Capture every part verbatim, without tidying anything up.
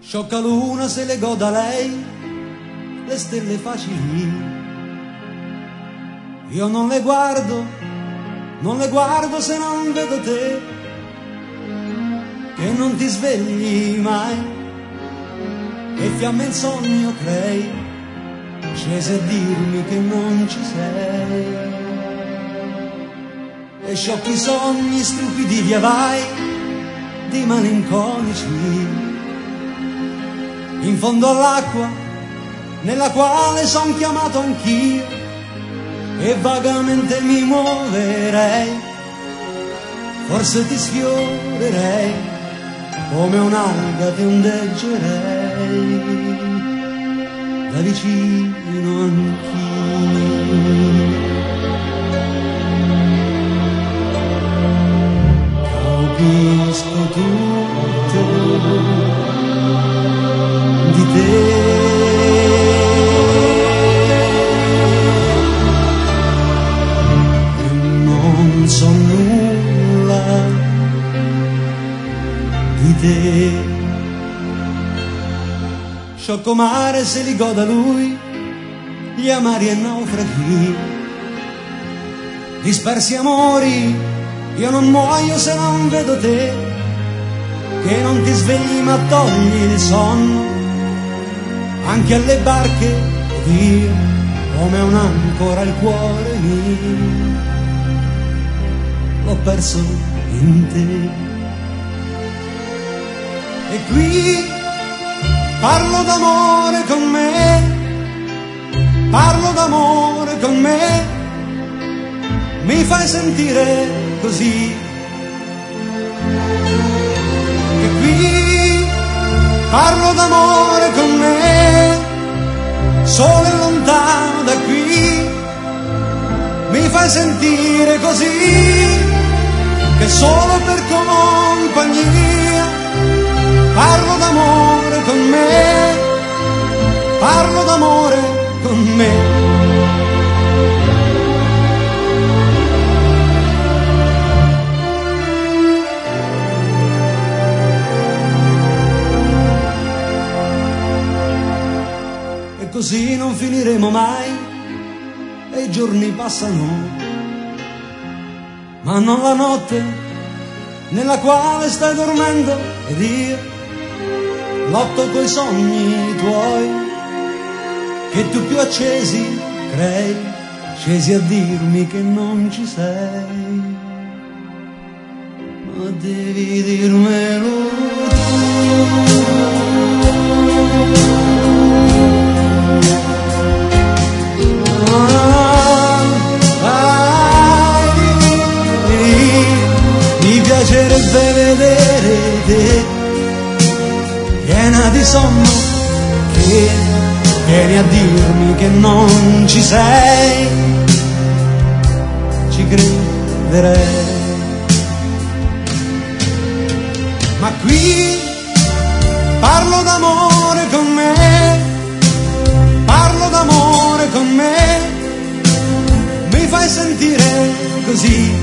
Sciocca luna se le goda lei le stelle facili. Io non le guardo, non le guardo se non vedo te, che non ti svegli mai e fiamme in sogno crei, scesi a dirmi che non ci sei. E sciocchi sogni stupidi via vai di malinconici in fondo all'acqua nella quale son chiamato anch'io, e vagamente mi muoverei, forse ti sfiorerei, come un'alga ti ondeggerei da vicino anch'io. Capisco tutto di te, e non so nulla di te. Sciocco mare se li goda lui gli amari e naufraghi, dispersi amori, io non muoio se non vedo te, che non ti svegli ma togli il sonno anche alle barche, ed io come un'ancora il cuore mio l'ho perso in te. E qui parlo d'amore con me, parlo d'amore con me, mi fai sentire così. E qui parlo d'amore con me, solo e lontano da qui, mi fai sentire così, che solo per compagnia parlo d'amore con me, parlo d'amore con me. Così non finiremo mai e i giorni passano, ma non la notte nella quale stai dormendo, ed io lotto coi sogni tuoi che tu più accesi crei, scesi a dirmi che non ci sei, ma devi dirmelo tu. Mi piacerebbe vedere te piena di sonno, che vieni a dirmi che non ci sei, ci crederei. Ma qui parlo d'amore con me, parlo d'amore con me, mi fai sentire così.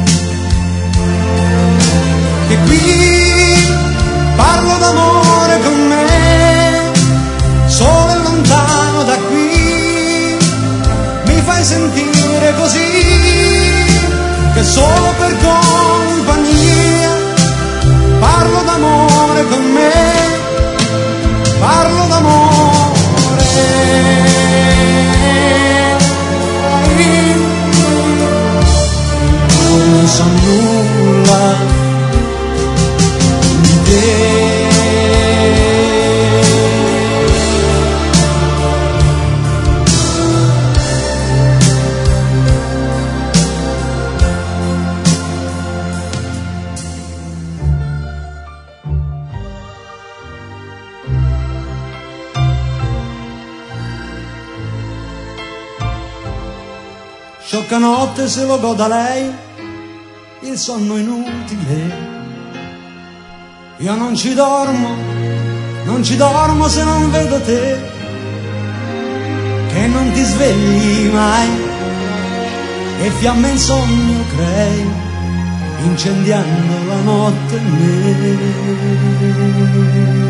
E qui parlo d'amore con me, solo e lontano da qui, mi fai sentire così, che solo per compagnia parlo d'amore con me, parlo d'amore. Non so nulla di te. Sciocca notte se lo goda lei, il sonno inutile. Io non ci dormo, non ci dormo se non vedo te, che non ti svegli mai e fiamme in sogno crei, incendiando la notte in me.